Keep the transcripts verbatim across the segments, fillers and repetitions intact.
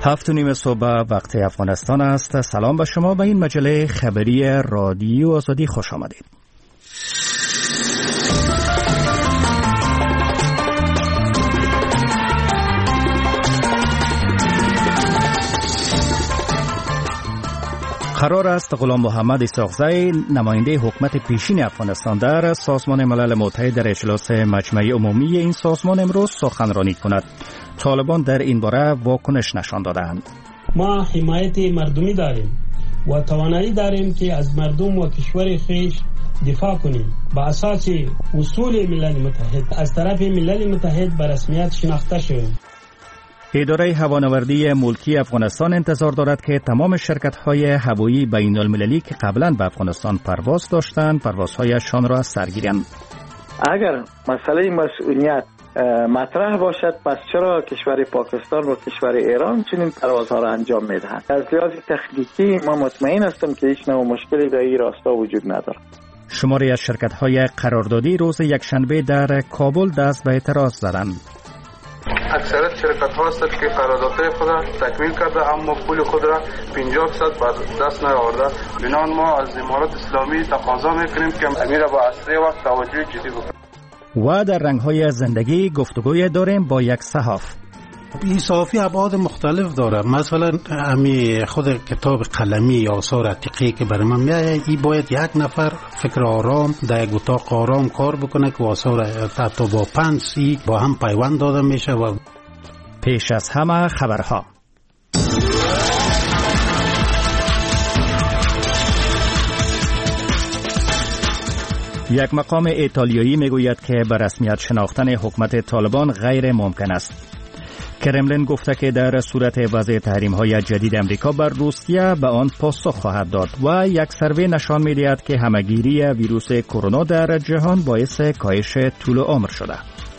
هفت و نیم صبح وقت افغانستان است. سلام به شما. به این مجله خبری رادیو آزادی خوش آمدید. قرار است غلام محمد اسحاقزی نماینده حکومت پیشین افغانستان در سازمان ملل متحد در اجلاس مجمع عمومی این سازمان امروز سخنرانی کند. طالبان در این باره واکنش نشان دادند. ما حمایت مردمی داریم و توانایی داریم که از مردم و کشور خویش دفاع کنیم با اساس اصول ملل متحد از طرف ملل متحد به رسمیت شناخته شویم. اداره هوانوردی ملکی افغانستان انتظار دارد که تمام شرکت‌های هوایی بین المللی که قبلا به افغانستان پرواز داشتند پروازهایشان را از سر گیرند. اگر مسئله مسئولیت مطرح باشد، پس چرا کشور پاکستان و کشور ایران چنین پروازها را انجام میدهند؟ از لحاظ تکنیکی ما مطمئن هستم که هیچ نوع مشکلی در این راستا وجود ندارد. شماری از شرکت‌های قراردادی روز یکشنبه در کابل دست به اعتراض زدند. اکثریت شرکت ها هستند که قراردادهای خود را تکمیل کرده اما پول خود را پنجاه درصد به دست نیاورده. بنابراین ما از امارات اسلامی تقاضا میکنیم که امیر با اسرع وقت توجه جدی بکنه. و در رنگ‌های زندگی گفتگوی داریم با یک صحاف. این صحافی ابعاد مختلف داره. مثلا امی خود کتاب قلمی یا آثار عتیقی که برای من میاد، این باید یک نفر فکر آرام در یک اتاق آرام کار بکنه که آثار حتی با پنسی با هم پیوند داده میشه. و پیش از همه خبرها. یک مقام ایتالیایی میگوید که به رسمیت شناختن حکومت طالبان غیر ممکن است. کرملین گفته که در صورت وضع تحریم‌های جدید امریکا بر روسیه به آن پاسخ خواهد داد و یک سروی نشان می‌دهد که همه‌گیری ویروس کرونا در جهان باعث کاهش طول عمر شده.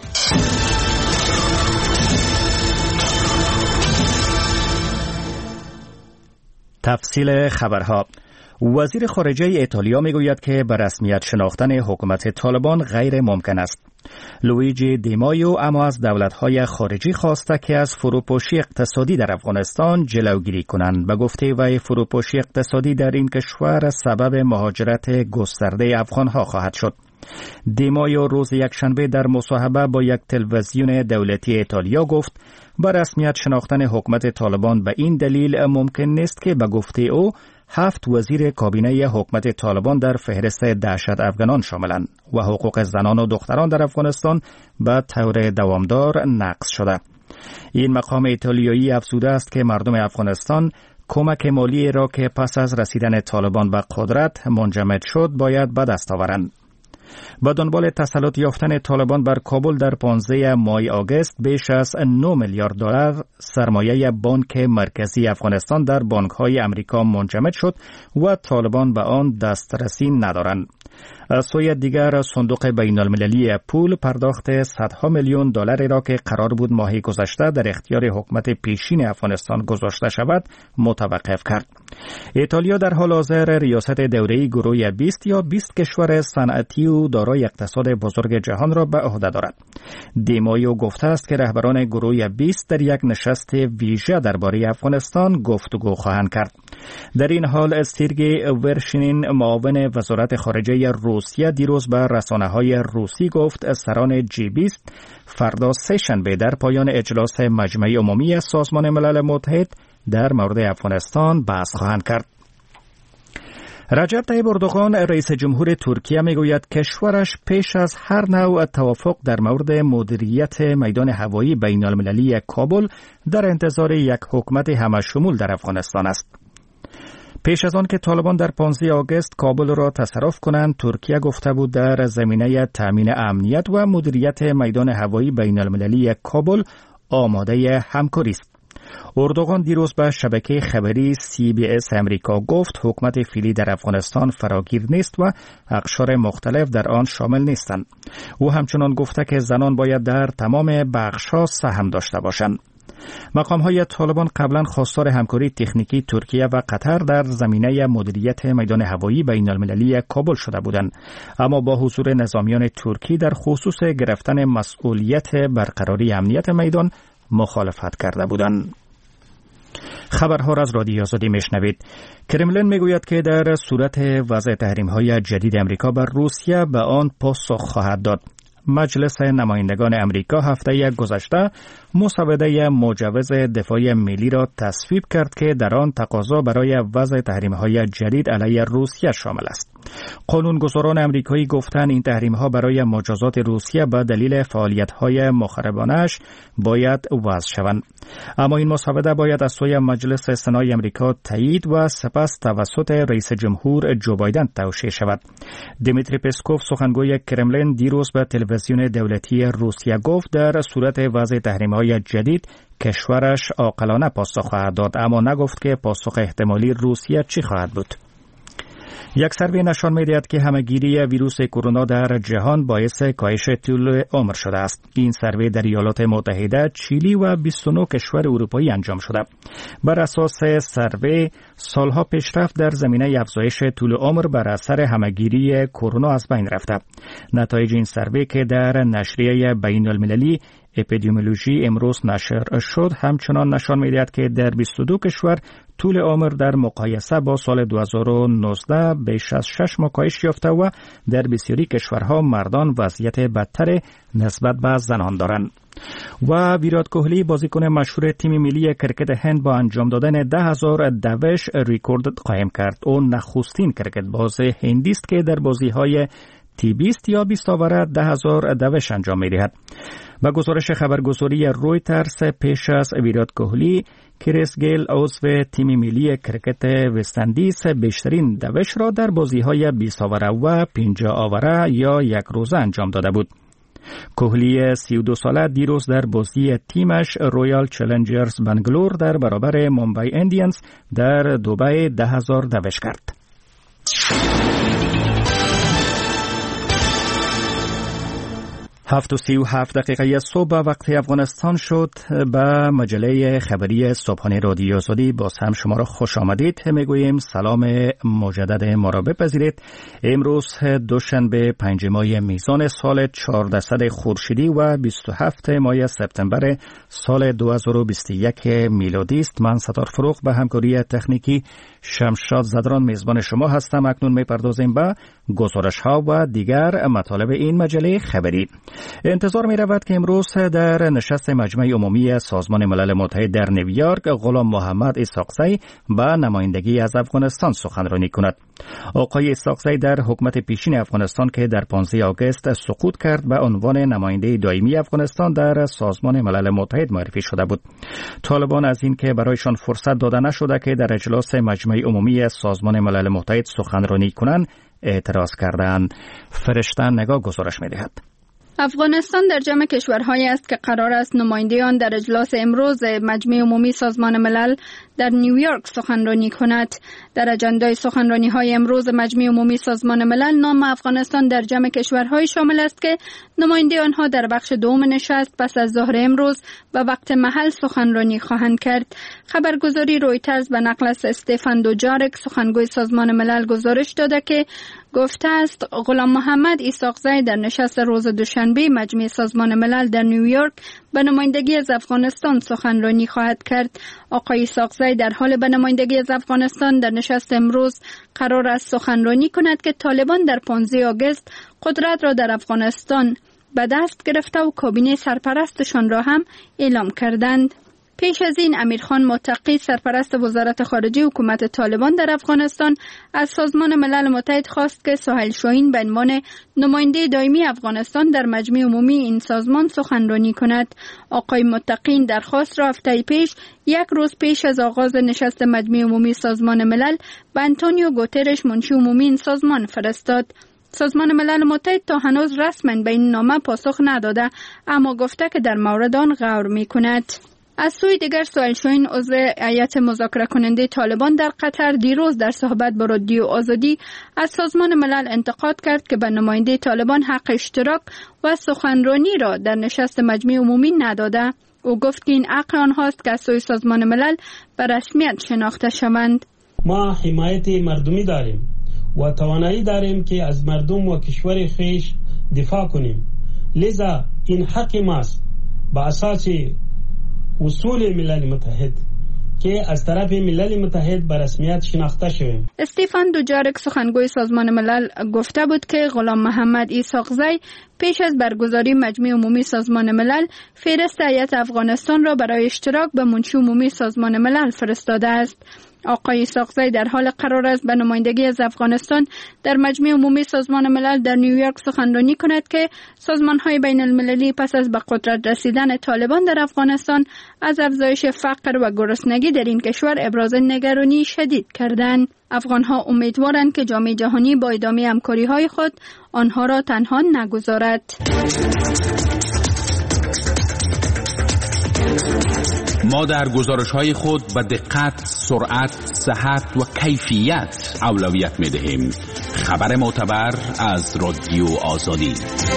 تفصیل خبرها. وزیر خارجه ایتالیا میگوید که به رسمیت شناختن حکومت طالبان غیر ممکن است. لویجی دیمایو اما از دولت‌های خارجی خواسته که از فروپاشی اقتصادی در افغانستان جلوگیری کنند. به گفته وی فروپاشی اقتصادی در این کشور سبب مهاجرت گسترده افغان‌ها خواهد شد. دیمایو روز یکشنبه در مصاحبه با یک تلویزیون دولتی ایتالیا گفت به رسمیت شناختن حکومت طالبان به این دلیل ممکن نیست که به گفته او هفت وزیر کابینه حکومت طالبان در فهرست دهشت افغانان شاملند و حقوق زنان و دختران در افغانستان به طور دوامدار نقض شده. این مقام ایتالیایی افزوده است که مردم افغانستان کمک مالی را که پس از رسیدن طالبان به قدرت منجمد شد باید به دست آورند. با دنبال تسلط یافتن طالبان بر کابل در پانزده ماه آگوست بیش از نه میلیارد دلار سرمایه بانک مرکزی افغانستان در بانک‌های امریکا منجمد شد و طالبان به آن دسترسی ندارند. از سوی دیگر صندوق بین المللی پول پرداخت صدها میلیون دلاری را که قرار بود ماه گذشته در اختیار حکومت پیشین افغانستان گذاشته شود متوقف کرد. ایتالیا در حال حاضر ریاست دوره‌ای گروه بیست یا بیست کشور صنعتی و دارای اقتصاد بزرگ جهان را به عهده دارد. دیمایو گفته است که رهبران گروه بیست در یک نشست ویژه درباره افغانستان گفتگو خواهند کرد. در این حال استیرگی ورشینین معاون وزارت خارجه روسیه دیروز به رسانه‌های روسی گفت سران جی بیست فردا سه‌شنبه در پایان اجلاس مجمع عمومی سازمان ملل متحد در مورد افغانستان بحث خواهند کرد. رجب طیب اردوغان رئیس جمهور ترکیه میگوید کشورش پیش از هر نوع توافق در مورد مدیریت میدان هوایی بین المللی کابل در انتظار یک حکومت همه‌شمول در افغانستان است. پیش از آن که طالبان در پانزده آگوست کابل را تصرف کنند، ترکیه گفته بود در زمینه تامین امنیت و مدیریت میدان هوایی بین المللی کابل آماده همکاری است. اردوغان دیروز به شبکه خبری سی بی اس امریکا گفت حکومت فعلی در افغانستان فراگیر نیست و اقشار مختلف در آن شامل نیستند. او همچنان گفته که زنان باید در تمام بخش‌ها سهم داشته باشند. مقام‌های طالبان قبلا خواستار همکاری تکنیکی ترکیه و قطر در زمینه مدیریت میدان هوایی بین المللی کابل شده بودند، اما با حضور نظامیان ترکی در خصوص گرفتن مسئولیت برقراری امنیت میدان مخالفت کرده بودند. خبرها را از رادیو آزادی میشنوید. کرملین میگوید که در صورت وضع تحریم‌های جدید امریکا بر روسیه به آن پاسخ خواهد داد. مجلس نمایندگان امریکا هفته گذشته مسوده مجوز دفاع ملی را تصویب کرد که در آن تقاضا برای وضع تحریم‌های جدید علیه روسیه شامل است. قانونگذاران امریکایی گفتند این تحریم‌ها برای مجازات روسیه به دلیل فعالیت‌های مخربانه‌اش باید وضع شوند. اما این مسوده باید از سوی مجلس سنای امریکا تایید و سپس توسط رئیس جمهور جو بایدن توشیح شود. دیمیتری پسکوف سخنگوی کرملین دیروز به تلویزیون دولتی روسیه گفت در صورت وضع تحریم‌های جدید کشورش عاقلانه پاسخ خواهد داد، اما نگفت که پاسخ احتمالی روسیه چی خواهد بود. یک سروی نشان می‌دهد که همه‌گیری ویروس کرونا در جهان باعث کاهش طول عمر شده است. این سروی در ایالات متحده، چیلی و بیست و نه کشور اروپایی انجام شده. بر اساس سروی سالها پیشرفت در زمینه افزایش طول عمر بر اثر همه‌گیری کرونا از بین رفته. نتایج این سروی که در نشریه بین‌المللی اپیدمیولوژی امروز نشر شد همچنان نشان می‌دهد که در بیست و دو کشور طول عمر در مقایسه با سال دو هزار و نوزده بیش از شش ماه کاهش یافته و در بسیاری کشورها مردان وضعیت بدتر نسبت به زنان دارند. و ویرات کوهلی بازیکن مشهور تیم ملی کرکت هند با انجام دادن ده هزار دوش ریکورد قائم کرد. او نخستین کرکت باز هندی است که در بازی‌های تی بیست یا بیست آوره ده هزار دوش انجام می‌دهد. با گزارش خبرگزاری رویترز پیش از ویرات کوهلی، کریس گیل عضو تیم ملی کرکت وست اندیز بیشترین دوش را در بازی‌های بیست آوره و پنجاه آوره یا یک روزه انجام داده بود. کوهلی سی و دو ساله دیروز در بازی تیمش رویال چالنجرز بنگلور در برابر ممبئی ایندیانز در دبی ده هزار دوش کرد. هفت و سی و هفت دقیقه صبح وقت افغانستان شد. به مجله خبری صبحانه رادیو آزادی باز هم شما را خوش آمدید میگوییم. سلام مجدد ما را بپذیرید. امروز دوشنبه پنجم ماه میزان سال چهاردهصد خورشیدی و بیست و هفتم ماه سپتامبر سال دو هزار و بیست و یک میلادی است. من ستار فروغ به همکاری تکنیکی شمشاد زدران میزبان شما هستم. اکنون میپردازیم به گزارش ها و دیگر مطالب این مجله خبری. انتظار می رود که امروز در نشست مجمع عمومی سازمان ملل متحد در نیویورک غلام محمد اسحاقزی به نمایندگی از افغانستان سخنرانی کند. آقای اسحاقزی در حکومت پیشین افغانستان که در پانزده آگوست سقوط کرد به عنوان نماینده دائمی افغانستان در سازمان ملل متحد معرفی شده بود. طالبان از این که برایشان فرصت داده نشده که در اجلاس مجمع عمومی سازمان ملل متحد سخنرانی کنند اعتراض کردند. فرشته نگاه گزارش می دهد. افغانستان در جمع کشورهایی است که قرار است نماینده آن در اجلاس امروز مجمع عمومی سازمان ملل در نیویورک سخنرانی کند. در اجندای سخنرانی‌های امروز مجمع عمومی سازمان ملل نام افغانستان در جمع کشورهایی شامل است که نماینده آنها در بخش دوم نشست پس از ظهر امروز و وقت محل سخنرانی خواهند کرد. خبرگزاری رویترز به نقل از استفان دوجارک سخنگوی سازمان ملل گزارش داده که گفته است غلام محمد اسحاقزی در نشست روز دوشنبه مجمع سازمان ملل در نیویورک به نمایندگی از افغانستان سخنرانی خواهد کرد. آقای اسحاقزی در حال به نمایندگی از افغانستان در نشست امروز قرار است سخنرانی کند که طالبان در پانزده آگوست قدرت را در افغانستان به دست گرفته و کابینه سرپرستشان را هم اعلام کردند. پیش از این امیرخان متقی سرپرست وزارت خارجه حکومت طالبان در افغانستان از سازمان ملل متحد خواست که سهیل شاهین به عنوان نماینده دائمی افغانستان در مجمع عمومی این سازمان سخنرانی کند. آقای متقی این درخواست را هفته پیش یک روز پیش از آغاز نشست مجمع عمومی سازمان ملل به آنتونیو گوترش منشی عمومی این سازمان فرستاد. سازمان ملل متحد تا هنوز رسما به این نامه پاسخ نداده اما گفته که در مورد آن غور می‌کند. از سوی دیگر سهیل شاهین عضو هیئت مذاکره کننده طالبان در قطر دیروز در صحبت با رادیو آزادی از سازمان ملل انتقاد کرد که به نماینده طالبان حق اشتراک و سخنرانی را در نشست مجمع عمومی نداده. او گفت که این حق آنهاست که از سوی سازمان ملل به رسمیت شناخته شوند. ما حمایت مردمی داریم و توانایی داریم که از مردم و کشور خویش دفاع کنیم. لذا این حق ماست. با اساس اصول ملل متحد که از طرف ملل متحد به رسمیت شناخته شویم. استیفان دوجارک سخنگوی سازمان ملل گفته بود که غلام محمد ایساقزی پیش از برگزاری مجمع عمومی سازمان ملل فهرست هیئت افغانستان را برای اشتراک به منشی عمومی سازمان ملل فرستاده است. آقای ایساقزی در حال قرار است به نمایندگی از افغانستان در مجمع عمومی سازمان ملل در نیویورک سخنرانی کند که سازمان‌های بین المللی پس از به قدرت رسیدن طالبان در افغانستان از افزایش فقر و گرسنگی در این کشور ابراز نگرانی شدید کردند. افغان‌ها امیدوارند که جامعه جهانی با ادامه همکاری‌های خود آنها را تنها نگذارد. ما در گزارش‌های خود به دقت، سرعت، صحت و کیفیت اولویت می‌دهیم. خبر معتبر از رادیو آزادی.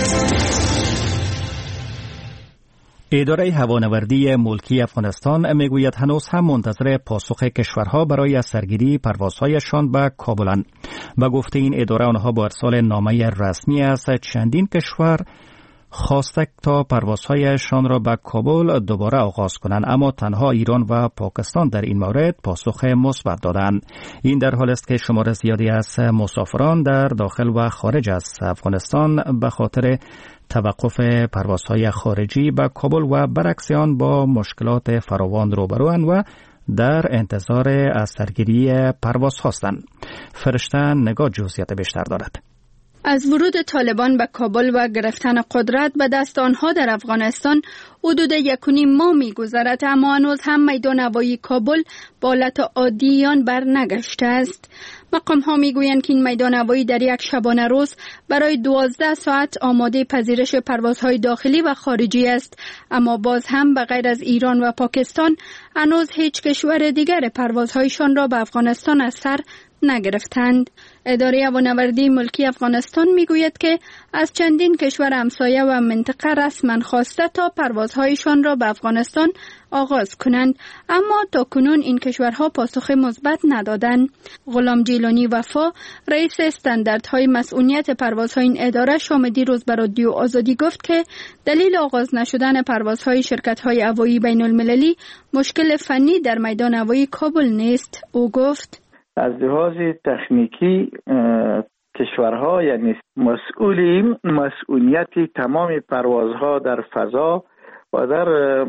اداره هوانوردی ملکی افغانستان میگوید هنوز هم منتظر پاسخ کشورها برای از سرگیری پروازهایشان به کابلند. به گفته این اداره آنها با ارسال نامه رسمی از چندین کشور خواسته تا پروازهایشان را به کابل دوباره آغاز کنند، اما تنها ایران و پاکستان در این مورد پاسخ مثبت دادند. این در حالی است که شمار زیادی از مسافران در داخل و خارج از افغانستان به خاطر توقف پروازهای خارجی به کابل و برعکس آن با مشکلات فراوان روبروند و در انتظار از سرگیری پرواز هستند. فرشته نگاه جزئیات بیشتر دارد. از ورود طالبان به کابل و گرفتن قدرت به دست آنها در افغانستان حدود یک و نیم ماه می‌گذرد، اما هنوز هم میدان هوایی کابل به حالت عادی آن بر نگشته است. مقام‌ها می‌گویند که این میدان هوایی در یک شبانه روز برای دوازده ساعت آماده پذیرش پروازهای داخلی و خارجی است، اما باز هم به غیر از ایران و پاکستان هنوز هیچ کشور دیگر پروازهایشان را به افغانستان از سر نگرفتند. اداره هوانوردی ملکی افغانستان میگوید که از چندین کشور همسایه و منطقه رسما خواسته تا پروازهایشان را به افغانستان آغاز کنند، اما تا کنون این کشورها پاسخ مثبت ندادند. غلام جیلانی وفا، رئیس استانداردهای مسئولیت پروازهای این اداره، شام دیروز به رادیو آزادی گفت که دلیل آغاز نشدن پروازهای شرکت‌های هوایی بین المللی مشکل فنی در میدان هوایی کابل نیست. او گفت از لحاظ تکنیکی کشورها یعنی مسئولیم مسئولیت تمام پروازها در فضا و در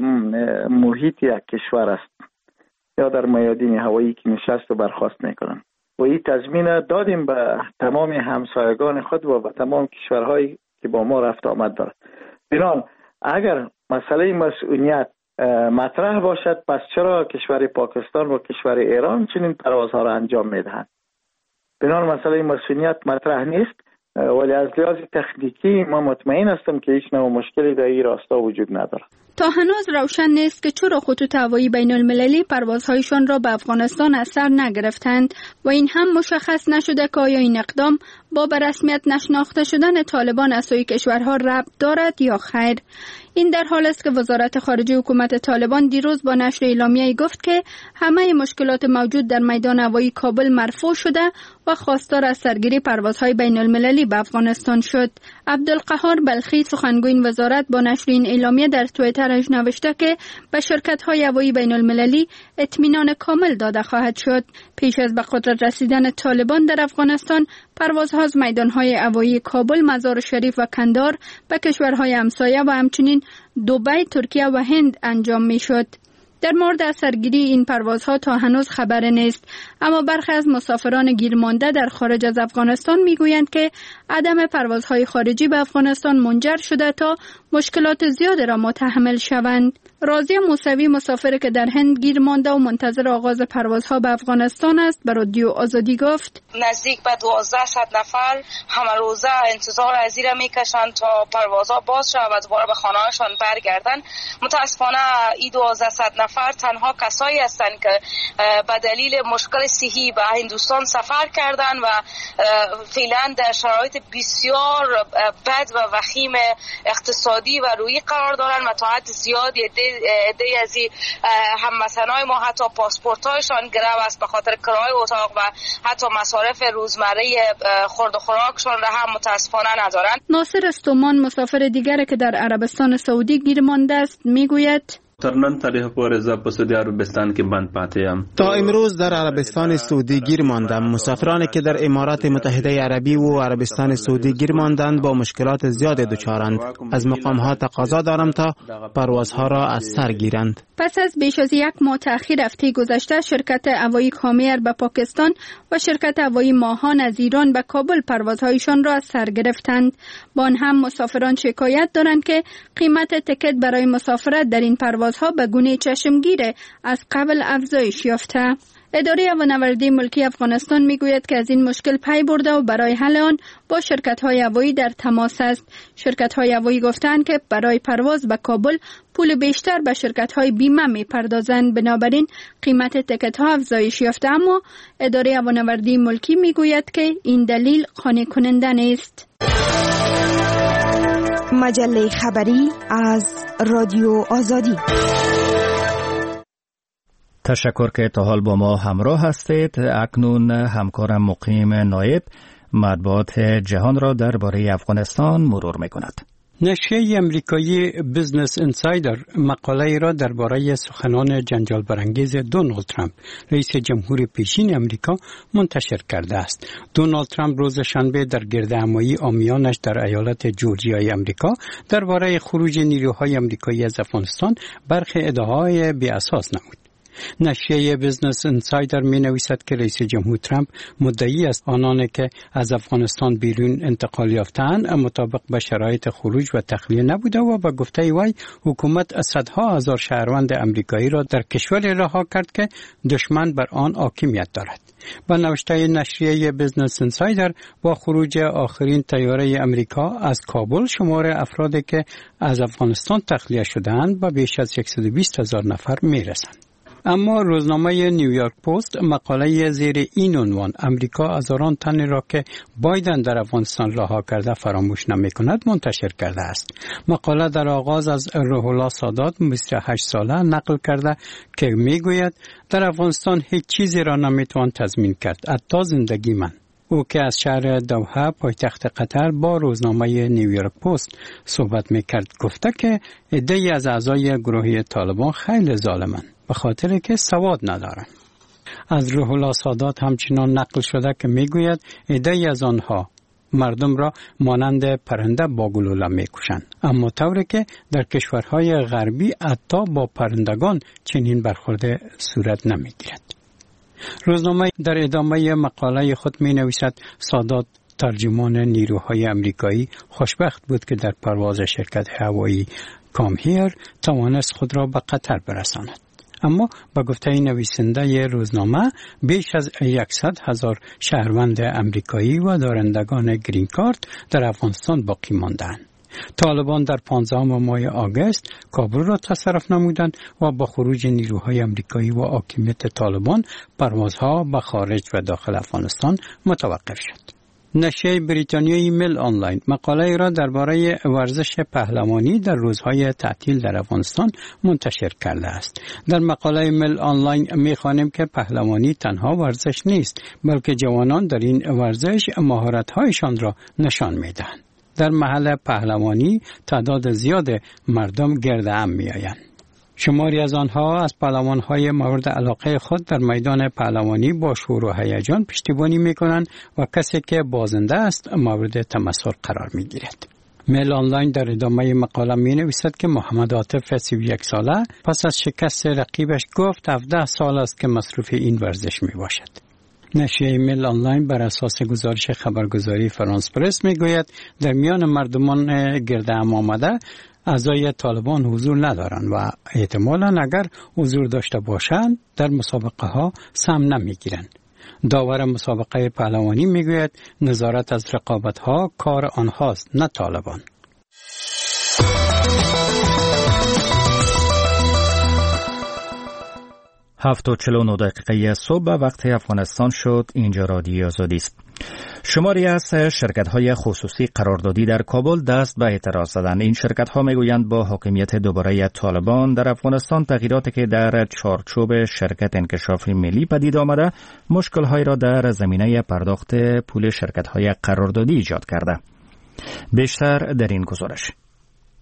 محیط یک کشور است یا در میادین هوایی که نشست و برخاست میکنن و این تضمین دادیم به تمام همسایگان خود و به تمام کشورهایی که با ما رفت آمد دارد. بنابراین اگر مسئله مسئولیت مطرح باشد، پس چرا کشور پاکستان و کشور ایران چنین پروازها را انجام میدهند؟ بنابراین مسئله مسئولیت مطرح نیست، ولی از لحاظ تکنیکی ما مطمئن هستم که هیچ نوع مشکلی در این راستا وجود ندارد. تا هنوز روشن نیست که چرا خطوط هوایی بین المللی پروازهایشان را به افغانستان از سر نگرفتند و این هم مشخص نشده که آیا این اقدام با به رسمیت نشناخته شدن طالبان از سوی کشورها ربط دارد یا خیر. این در حال است که وزارت خارجه حکومت طالبان دیروز با نشر اعلامیه‌ای گفت که همه مشکلات موجود در میدان هوایی کابل مرفوع شده و خواستار از سرگیری پروازهای بین المللی به افغانستان شد. عبدالقهار بلخی، سخنگوی این وزارت، با نشر این اعلامیه در توییترش نوشته که به شرکت‌های هوایی بین المللی اطمینان کامل داده خواهد شد. پیش از به قدرت رسیدن طالبان در افغانستان، پروازها از میدان‌های هوایی کابل، مزار شریف و کندهار به کشورهای همسایه و همچنین دبی، ترکیه و هند انجام می‌شد. در مورد سرگیری این پروازها تا هنوز خبر نیست، اما برخی از مسافران گیرمانده در خارج از افغانستان میگویند که عدم پروازهای خارجی به افغانستان منجر شده تا مشکلات زیاد را متحمل شوند. راضیه موسوی، مسافر که در هند گیر مانده و منتظر آغاز پروازها به افغانستان است، به رادیو آزادی گفت نزدیک به دوازده صد نفر همه روزه انتظار از این میکشند تا پروازها باز شود و دوباره به خانه‌هاشان برگردند. متاسفانه این دوازده صد نفر تنها کسایی هستند که به دلیل مشکل صحی به هندوستان سفر کردند و فعلا در شرایط بسیار بد و وخیم اقتصادی و روحی قرار دارند و تا حد زیادی عده از هموطنای ما حتی پاسپورت‌هایشان گرو است به خاطر کرایه اتاق و حتی مصارف روزمره خورد و خوراکشان را هم متاسفانه ندارند. ناصر استومان، مسافر دیگر که در عربستان سعودی گیر مانده است، میگوید تر نن تاریخ پورې زه په سعودي عربستان کې بند پاتې یم. تا امروز در عربستان سعودی گیر ماندم. مسافرانی که در امارات متحده عربی و عربستان سعودی گیر ماندند با مشکلات زیاد دچارند. از مقام‌ها تقاضا دارم تا پروازها را از سر گیرند. پس از بیش از یک ماه تأخیر هفته گذشته شرکت هوایی کامیر به پاکستان و شرکت هوایی ماهان از ایران به کابل پروازهایشان را از سر گرفتند. با آن هم مسافران شکایت دارند که قیمت تکت برای مسافرت در این پروازها به گونه چشمگیر از قبل افزایش یافته. اداره هوانوردی ملکی افغانستان میگوید که از این مشکل پی برده و برای حل آن با شرکت‌های هوایی در تماس است. شرکت‌های هوایی گفتند که برای پرواز به کابل پول بیشتر به شرکت‌های بیمه می‌پردازند، بنابراین قیمت تکت‌ها افزایش یافته، اما اداره هوانوردی ملکی میگوید که این دلیل قانع کننده نیست. مجله خبری از رادیو آزادی. تشکر که تا حال با ما همراه هستید. اکنون همکارم مقیم نایب مطبوعات جهان را درباره افغانستان مرور می‌کند. نشریه امریکایی بیزنس اینسایدر مقاله را درباره سخنان جنجال برانگیز دونالد ترامپ رئیس جمهور پیشین امریکا منتشر کرده است. دونالد ترامپ روز شنبه در گردهمایی عامیانش در ایالت جورجیای امریکا درباره خروج نیروهای امریکایی از افغانستان برخی ادعاهای بی اساس نمود. نشریه بیزنس اینسایدر می نویسد که رئیس جمهور ترامپ مدعی است آنانی که از افغانستان بیرون انتقال یافتند مطابق به شرایط خروج و تخلیه نبوده و به گفته وی حکومت صدها هزار شهروند امریکایی را در کشوری رها کرد که دشمن بر آن حاکمیت دارد. با نوشته نشریه بیزنس اینسایدر با خروج آخرین طیاره امریکا از کابل شمار افرادی که از افغانستان تخلیه شدند به بیش از صد و بیست هزار نفر می رسند. اما روزنامه نیویورک پست مقاله زیر این عنوان امریکا هزاران تن را که بایدن در افغانستان رها کرده فراموش نمی کند منتشر کرده است. مقاله در آغاز از روح الله سادات بیست و هشت ساله نقل کرده که می گوید در افغانستان هیچ چیزی را نمی توان تضمین کرد، حتی زندگی من. او که از شهر دوحه پایتخت قطر با روزنامه نیویورک پست صحبت می کرد گفته که عده‌ای از اعضای گروه طالبان خیلی ظالمند به خاطر که سواد ندارند. از روح الله سادات همچنان نقل شده که میگوید عده‌ای از آنها مردم را مانند پرنده با گلوله میکشند، اما طوری که در کشورهای غربی حتی با پرندگان چنین برخورد صورت نمیگیرد. روزنامه در ادامه مقاله خود می نویسد سادات ترجمان نیروهای امریکایی خوشبخت بود که در پرواز شرکت هوایی کامهیر توانست خود را به قطر برساند. اما با گفته نویسنده روزنامه بیش از صد هزار شهروند امریکایی و دارندگان گرین کارت در افغانستان باقی ماندند. طالبان در پانزدهم ماه آگوست کابل را تصرف نمودند و با خروج نیروهای امریکایی و حاکمیت طالبان پروازها به خارج و داخل افغانستان متوقف شد. نشریه بریتانیایی میل آنلاین مقاله را درباره ورزش پهلوانی در روزهای تعطیل در افغانستان منتشر کرده است. در مقاله میل آنلاین می‌خوانیم که پهلوانی تنها ورزش نیست، بلکه جوانان در این ورزش مهارت‌هایشان را نشان می‌دهند. در محل پهلوانی تعداد زیاد مردم گرد هم می‌آیند. شماری از آنها از پهلوان‌های مورد علاقه خود در میدان پهلوانی با شور و هیجان پشتیبانی می‌کنند و کسی که بازنده است مورد تمسخر قرار می‌گیرد. میل آنلاین در ادامه مقاله می‌نویسد که محمد عاطف سی و یک ساله پس از شکست رقیبش گفت هفده سال است که مصروف این ورزش می‌باشد. نشریه میل آنلاین بر اساس گزارش خبرگزاری فرانس پرس میگوید در میان مردمان گرد هم آمده اعضای طالبان حضور ندارند و احتمالاً اگر حضور داشته باشند در مسابقه ها سهم نمیگیرند. داور مسابقه پهلوانی میگوید نظارت از رقابت ها کار آنهاست نه طالبان. هفت و چهل و نه دقیقه صبح وقت افغانستان شد. اینجا رادیو آزادی است. شماری از شرکت‌های خصوصی قراردادی در کابل دست به اعتراض زدند. این شرکت‌ها میگویند با حاکمیت دوباره طالبان در افغانستان تغییراتی که در چارچوب شرکت انکشافی ملی پدید آمده مشکل‌هایی را در زمینه پرداخت پول شرکت‌های قراردادی ایجاد کرده. بیشتر در این گزارش.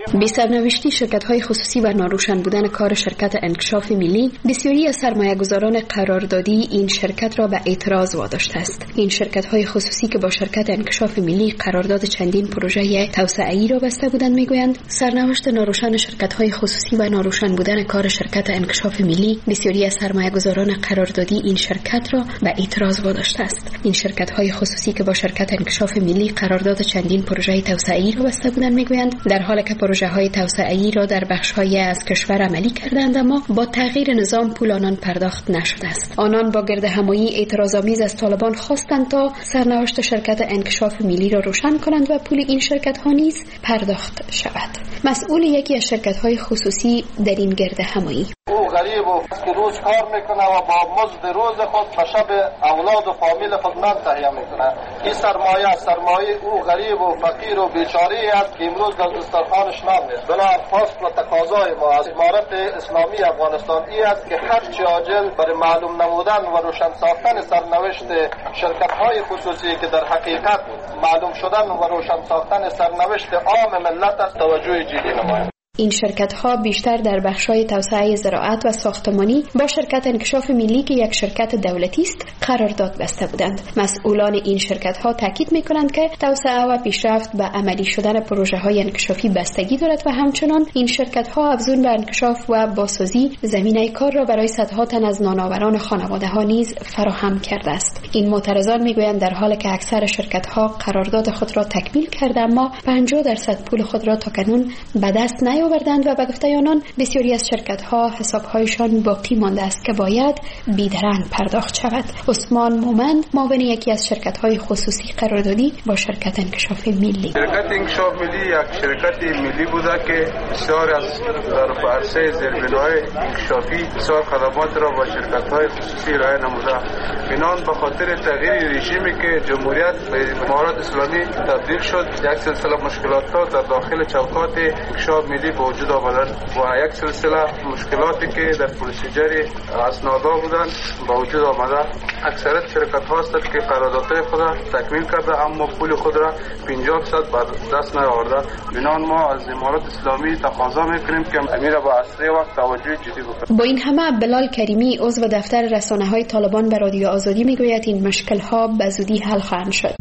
بی سرنوشتی شرکت‌های خصوصی و ناروشن بودن کار شرکت انکشاف ملی، بسیاری از سرمایه‌گذاران قراردادی این شرکت را به اعتراض واداشته است. این شرکت‌های خصوصی که با شرکت انکشاف ملی قرارداد چندین پروژه توسعه‌ای را بسته بودند میگویند سرنوشت ناروشن شرکت‌های خصوصی و ناروشن بودن کار شرکت انکشاف ملی بسیاری از سرمایه‌گذاران قراردادی این شرکت را به اعتراض واداشته است. این شرکت‌های خصوصی که با شرکت انکشاف ملی قرارداد چندین پروژه توسعه‌ای را بسته بودند میگویند در حالی که پروژه‌های توسعه‌ای را در بخش‌های از کشور عملی کردند اما با تغییر نظام پول آنان پرداخت نشده است. آنان با گردهمایی اعتراض‌آمیز از طالبان خواستند تا سرنوشت شرکت انکشاف ملی را روشن کنند و پول این شرکت‌ها نیز پرداخت شود. مسئول یکی از شرکت‌های خصوصی در این گردهمایی او غریب و که روز کار میکنه و با مزد روز خود به شب اولاد و فامیل خود نان تهیه میکنه. این سرمایه سرمایه او غریب و فقیر و بیچاره است که امروز در دسترخوانش نان نیست. بنا خواست و تقاضای ما از امارت اسلامی افغانستان ای است که هر چه عاجل برای معلوم نمودن و روشن ساختن سرنوشت شرکت‌های خصوصی که در حقیقت معلوم شدن و روشن ساختن سرنوشت عام ملت است توجه جدی نماید. این شرکت‌ها بیشتر در بخش‌های توسعه زراعت و ساختمانی با شرکت انکشاف ملی که یک شرکت دولتی است قرارداد بسته بودند. مسئولان این شرکت‌ها تاکید می‌کنند که توسعه و پیشرفت به عملی شدن پروژه‌های انکشافی بستگی دارد و همچنان این شرکت‌ها افزون به انکشاف و بازسازی زمینه کار را برای صدها تن از نانآوران خانواده‌ها نیز فراهم کرده است. این معترضان می‌گویند در حالی که اکثر شرکت‌ها قرارداد خود را تکمیل کرده اما پنجاه درصد پول خود را تاکنون به دست نیاوردند و به گفته آنان بسیاری از شرکت‌ها حساب‌هایشان باقی مانده است که باید بیدرنگ پرداخت شود. عثمان مومند معاون یکی از شرکت‌های خصوصی قراردادی با شرکت انکشاف ملی شرکت انکشاف ملی یک شرکت ملی بوده که بسیار از در عرصه زیربنای انکشافی بسیار خدمات را با شرکت‌های خصوصی ارائه نموده. بنان به خاطر تغییر رژیمی که جمهوریت به امارات اسلامی تبدیل شد یک سلسله مشکلات در داخل چوکات انکشاف ملی وجود آمدند و یک سلسله مشکلاتی که در پروسیجر اسنادا بودند با وجود آمده. اکثریت شرکت ها هستند که قراردادهای خود تکمیل کرده اما پول خود را پنجاه درصد بر دست نیاورده. بنان ما از امارات اسلامی تقاضا میکنیم که امیر با اسرع وقت توجه جدی بکنه. با این همه بلال کریمی عضو دفتر رسانه‌های طالبان به رادیو آزادی میگوید این مشکل ها به زودی حل خواهند شد.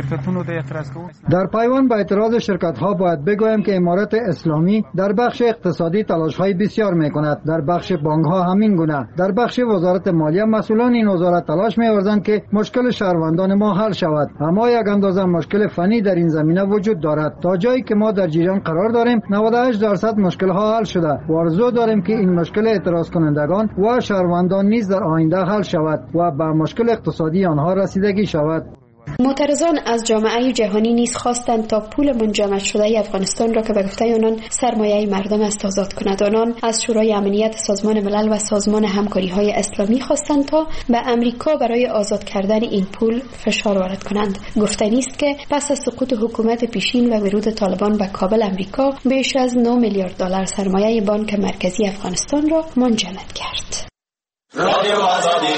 در پیوند به اعتراض شرکت ها باید بگویم که امارات اسلامی در بخش اقتصادی تلاش‌های بسیار می‌کند. در بخش بانک‌ها همین گونه. در بخش وزارت مالیه مسئولان این وزارت تلاش می‌ورزند که مشکل شهروندان ما حل شود. اما یک اندازه مشکل فنی در این زمینه وجود دارد. تا جایی که ما در جریان قرار داریم نود و هشت درصد مشکل‌ها حل شده. و آرزو داریم که این مشکل اعتراض کنندگان و شهروندان نیز در آینده حل شود و به مشکل اقتصادی آنها رسیدگی شود. معترضان از جامعه جهانی نیز خواستند تا پول منجمد شده افغانستان را که به گفته آنان سرمایه مردم است آزاد کند. آنان از شورای امنیت سازمان ملل و سازمان همکاری‌های اسلامی خواستند تا به امریکا برای آزاد کردن این پول فشار وارد کنند. گفتنی است که پس از سقوط حکومت پیشین و ورود طالبان به کابل امریکا بیش از نه میلیارد دلار سرمایه بانک مرکزی افغانستان را منجمد کرد. رادیو آزادی.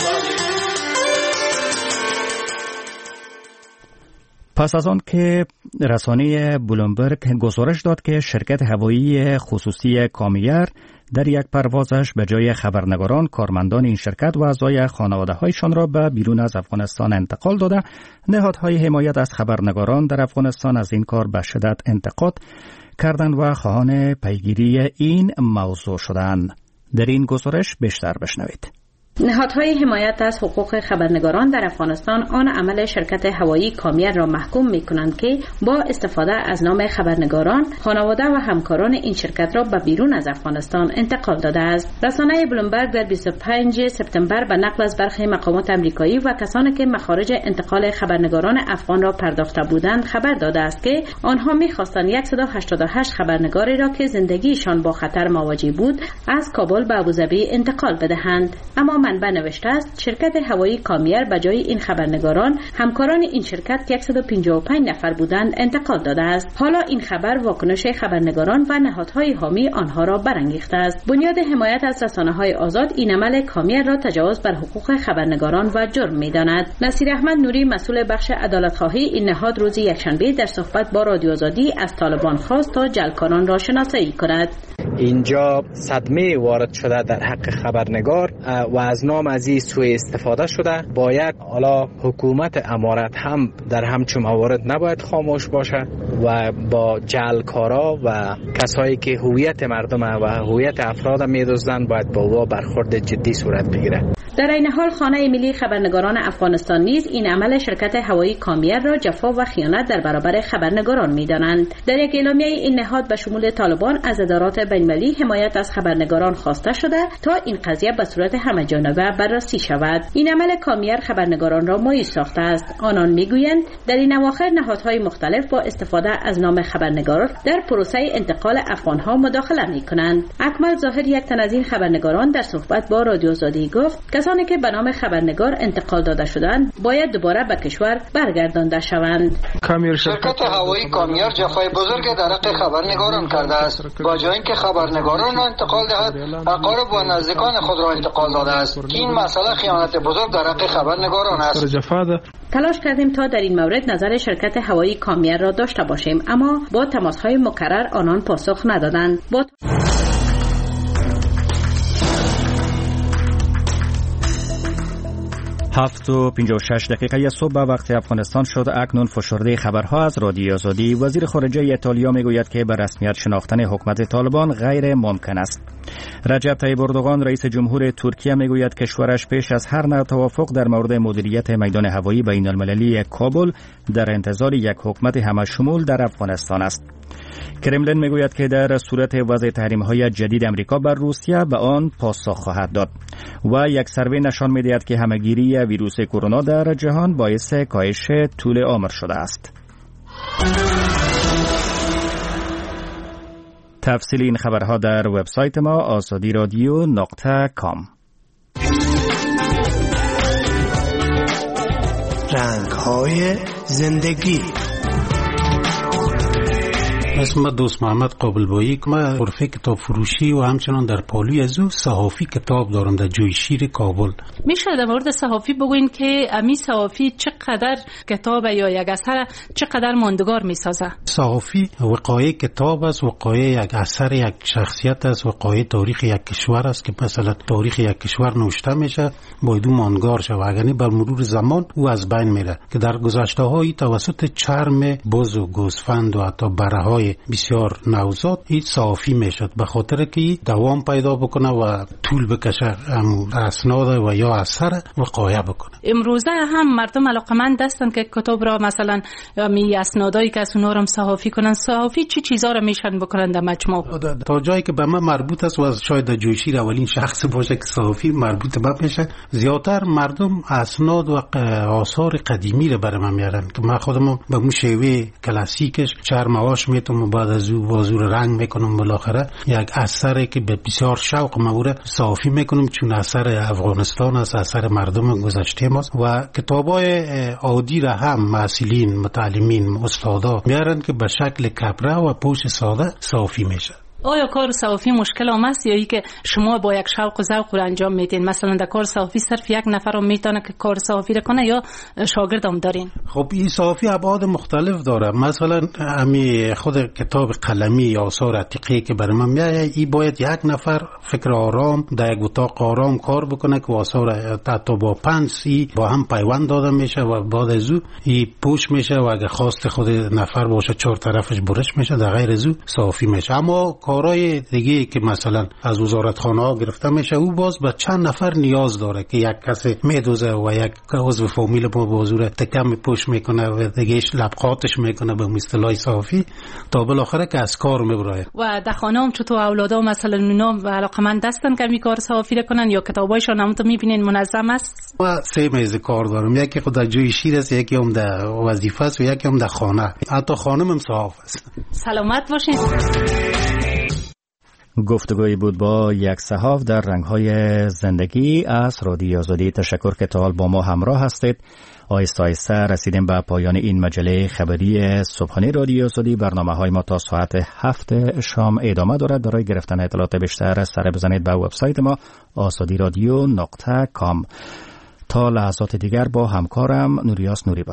پس از آن که رسانه بلومبرگ گزارش داد که شرکت هوایی خصوصی کامیر در یک پروازش به جای خبرنگاران کارمندان این شرکت و اعضای خانواده‌هایشان را به بیرون از افغانستان انتقال داده، نهادهای حمایت از خبرنگاران در افغانستان از این کار به شدت انتقاد کردند و خواهان پیگیری این موضوع شدند. در این گزارش بیشتر بشنوید. نهادهای حمایت از حقوق خبرنگاران در افغانستان آن عمل شرکت هوایی کامیر را محکوم می‌کنند که با استفاده از نام خبرنگاران، خانواده و همکاران این شرکت را به بیرون از افغانستان انتقال داده است. رسانه بلومبرگ در بیست و پنجم سپتامبر به نقل از برخی مقامات آمریکایی و کسانی که مخارج انتقال خبرنگاران افغان را پرداخته بودند خبر داده است که آنها می‌خواستند صد و هشتاد و هشت خبرنگاری را که زندگیشان با خطر مواجه بود از کابل به ابوظبی انتقال بدهند، اما منبع نوشته است شرکت هوایی کامیر به جای این خبرنگاران همکاران این شرکت صد و پنجاه و پنج نفر بودند انتقال داده است. حالا این خبر واکنش خبرنگاران و نهادهای حامی آنها را برانگیخته است. بنیاد حمایت از رسانه‌های آزاد این عمل کامیر را تجاوز بر حقوق خبرنگاران و جرم می‌داند. نصیر احمد نوری مسئول بخش عدالت‌خواهی این نهاد روز یکشنبه در صحبت با رادیو آزادی از طالبان خواست تا جلکاران را شناسایی کند. اینجا صدمه وارد شده در حق خبرنگار و از نام از این سوء استفاده شده. باید حالا حکومت امارت هم در همچون موارد نباید خاموش باشه و با جعلکارا و کسایی که هویت مردم و هویت افراد می‌دزدند باید با او برخورد جدی صورت بگیره. در این حال خانه ملی خبرنگاران افغانستان نیز این عمل شرکت هوایی کامیر را جفا و خیانت در برابر خبرنگاران می‌دانند. در یک اعلامیه این نهاد به شمول طالبان از ادارات بین‌المللی حمایت از خبرنگاران خواسته شده تا این قضیه به صورت همه‌جانبه بررسی شود. این عمل کامیر خبرنگاران را مایوس ساخته است. آنان می‌گویند در این اواخر نهادهای مختلف با استفاده از نام خبرنگار در پروسه انتقال افغان‌ها مداخله می‌کنند. اکمل ظاهر یک تن از این خبرنگاران در صحبت با رادیو آزادی گفت کسانی که به نام خبرنگار انتقال داده شدند باید دوباره به کشور برگردانده شوند. شرکت هوایی کامیر جفای بزرگ در حق خبرنگاران کرده است. با جای اینکه خبرنگاران را انتقال دهد، اقارب و نزدیکان خود را انتقال داده است. این مسئله خیانت بزرگ در حق خبرنگاران است. تلاش کردیم تا در این مورد نظر شرکت هوایی کامیر را داشته باشیم، اما با تماس‌های مکرر آنان پاسخ ندادند. با هفت و پنجاه و شش دقیقه صبح به وقت افغانستان شد. اکنون فشرده خبرها از رادیو آزادی. وزیر خارجه ایتالیا میگوید که به رسمیت شناختن حکومت طالبان غیر ممکن است. رجب طیب اردوغان رئیس جمهور ترکیه میگوید کشورش پیش از هر نوع توافق در مورد مدیریت میدان هوایی بین المللی کابل در انتظار یک حکومت همه‌شمول در افغانستان است. کرملین میگوید که در صورت وضع تحریم‌های جدید امریکا بر روسیه به آن پاسخ خواهد داد و یک سروی نشان می‌دهد که همه‌گیری ویروس کرونا در جهان باعث کاهش طول عمر شده است. تفصیل این خبرها در وبسایت ما آزادی رادیو نقطه کام. رنگ‌های زندگی. اسم دوست محمد قابلبایی که من غرفه کتاب فروشی و همچنان در پالوی از او صحافی کتاب دارم در جوی شیر کابل. میشه در مورد صحافی بگوین که امی صحافی چقدر کتاب یا یک اثر چقدر ماندگار میسازه؟ صحافی وقایع کتاب است، وقایع یک اثر یک شخصیت است، وقایع تاریخ یک کشور است که مثلا تاریخ یک کشور نوشته میشه باید اون ماندگار شه و اگر بر مرور زمان او از بین میره که در گذشته هایی توسط چرم بز و گوسفند و حتی بره‌های بسیار نوزاد این صحافی میشد به خاطر که دوام پیدا بکنه و طول بکشه اسناد و یا اثر وقایع بکنه. امروزه هم مردم علاقمند هستند که کتاب را مثلا می اسنادایی که از اونها رو صحافی کنن. صحافی چی چیزا رو میشن بکنن در مجموع؟ تا جایی که به من مربوط است و شاید در جوشیر اولین شخص باشه که صحافی مربوط به بشه، زیاتر مردم اسناد و آثار قدیمی رو برای من میارن که من خودم به اون شیوه کلاسیکش چرم آش میتونم بعد از او بازور رنگ میکنم بالاخره یک اثری که به بسیار شوق مورد صحافی میکنم چون اثر افغانستان است، اثر مردم گذشته ماست و کتابای عادی را هم مسئولین متعلمین استادا میارن که به شکل کپره و پوش ساده صحافی میشه. آیا کار صحافی مشکل آمد یا ای که شما با یک شوق و ذوق رو انجام میدین؟ مثلا در کار صحافی صرف یک نفر رو میتونه که کار صحافی رو کنه یا شاگرد هم دارین؟ خب این صحافی ابعاد مختلف داره. مثلا امی خود کتاب قلمی یا آثار عتیقه که برای من میاد این باید یک نفر فکر آرام در یک اتاق آرام کار بکنه که آثار حتی با پنج سی با هم پیوند داده میشه و بعد از او این پوش میشه و اگه خواست خود نفر باشه چهار طرفش برش میشه، در غیر از او صحافی میشه. اما کارهای دیگه که مثلا از وزارتخانه ها گرفته میشه او باز به چند نفر نیاز داره که یک کسی میدوزه و یک عضو فامیل با بازور تکم پوش میکنه و دیگهش لبخاتش میکنه به اصطلاح صحافی تا بالاخره که از کار میبره. و در خانه هم چطور اولادا مثلا اونا علاقمند هستن که می کار صحافی کنن یا کتابایشون هم تو میبینین منظم است؟ و سه میز کار دارم، یکی خود در جوی شیر است، یکی هم در وظیفه است و یکی هم در خانه. حتی خانم هم صحاف است. سلامت باشین. گفتگوی بود با یک صحاف در رنگ‌های زندگی از رادیو آزادی. تشکر که تا حال با ما همراه هستید. آهسته آهسته رسیدیم به پایان این مجله خبری صبحانه رادیو آزادی. برنامه‌های ما تا ساعت هفت شام ادامه دارد. برای گرفتن اطلاعات بیشتر سر بزنید به وبسایت ما آزادی رادیو نقطه کام. تا لحظات دیگر با همکارم نوریاس نوری باشید.